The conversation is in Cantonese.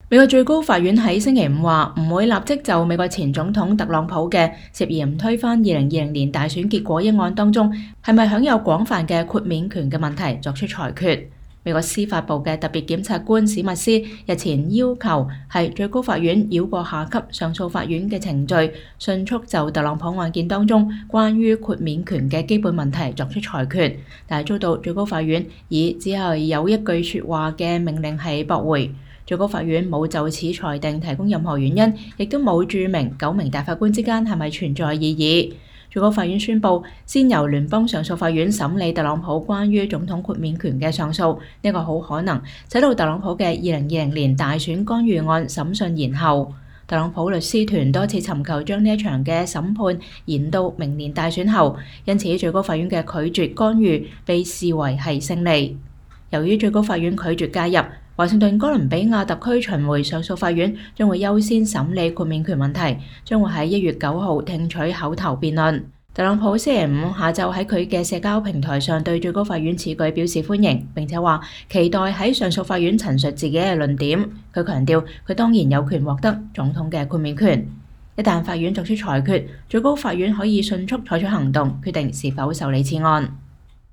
美國最高法院喺星期五話唔會立即就美國前總統特朗普嘅涉嫌推翻2020年大選結果一案當中係咪享有廣泛嘅豁免權嘅問題作出裁決。美國司法部嘅特別檢察官史密斯日前要求係最高法院繞過下級上訴法院嘅程序，迅速就特朗普案件當中關於豁免權嘅基本問題作出裁決，但係遭到最高法院以只係有一句說話嘅命令係駁回。最高法院冇就此裁定提供任何原因，亦都冇註明9名大法官之間係咪存在異議。最高法院宣布先由聯邦上訴法院審理特朗普關於總統豁免權嘅上訴，呢個好可能使到特朗普嘅2020年大選干預案審訊延後。特朗普律師團多次尋求將呢一場嘅審判延到明年大選後，因此最高法院嘅拒絕干預被視為係勝利。由於最高法院拒絕介入，華盛頓哥倫比亞特區巡迴上訴法院將會優先審理豁免權問題，將會喺1月9號聽取口頭辯論。特朗普星期五下晝喺佢嘅社交平台上對最高法院此舉表示歡迎，並且話期待喺上訴法院陳述自己嘅論點。佢強調佢當然有權獲得總統嘅豁免權。一旦法院作出裁決，最高法院可以迅速採取行動，決定是否受理此案。